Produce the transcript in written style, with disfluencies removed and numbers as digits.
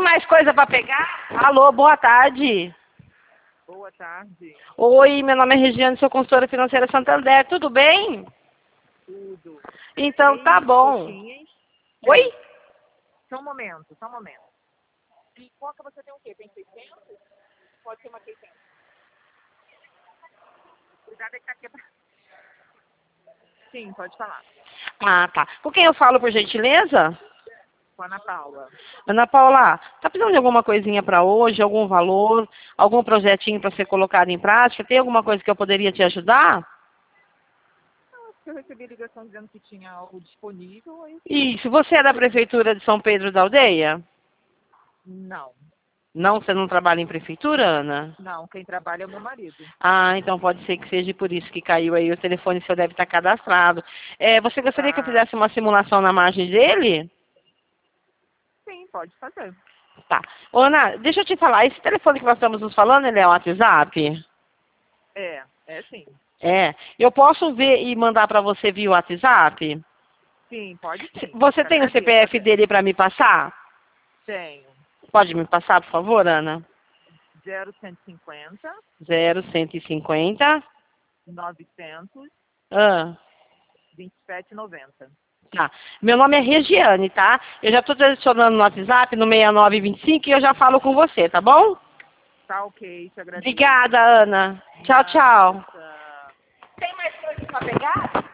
mais coisa para pegar? Alô, boa tarde. Boa tarde. Oi, meu nome é Regiane, sou consultora financeira Santander, tudo bem? Tudo. Então tá 3 bom. coxinhas. Oi? Só um momento, só um momento. E coca você tem o quê? Tem 600? Pode ser uma 600. Cuidado é que tá quebrado. Sim, pode falar. Ah, tá. Com quem eu falo, por gentileza? Com a Ana Paula. Ana Paula, tá precisando de alguma coisinha para hoje, algum valor, algum projetinho para ser colocado em prática? Tem alguma coisa que eu poderia te ajudar? Eu recebi ligação dizendo que tinha algo disponível. Aí... Isso, você é da Prefeitura de São Pedro da Aldeia? Não. Não, você não trabalha em prefeitura, Ana? Não, quem trabalha é o meu marido. Ah, então pode ser que seja por isso que caiu aí. O telefone seu deve estar cadastrado. Você gostaria que eu Ah, fizesse uma simulação na margem dele? sim, pode fazer. Tá. Ô, Ana, deixa eu te falar. Esse telefone que nós estamos nos falando, ele é o WhatsApp? É sim. É. Eu posso ver e mandar para você via WhatsApp? Sim, pode sim. Você Te tem o agradeço CPF até. dele para me passar? Tenho. Pode me passar, por favor, Ana? 0150 0150. 900 Ah. 2790. Tá. Meu nome é Regiane, tá? Eu já estou te adicionando no WhatsApp, no 6925, e eu já falo com você, tá bom? Tá ok, te agradeço. Obrigada, Ana. Tchau, Nada, tchau. tchau. Tem mais coisa para pegar?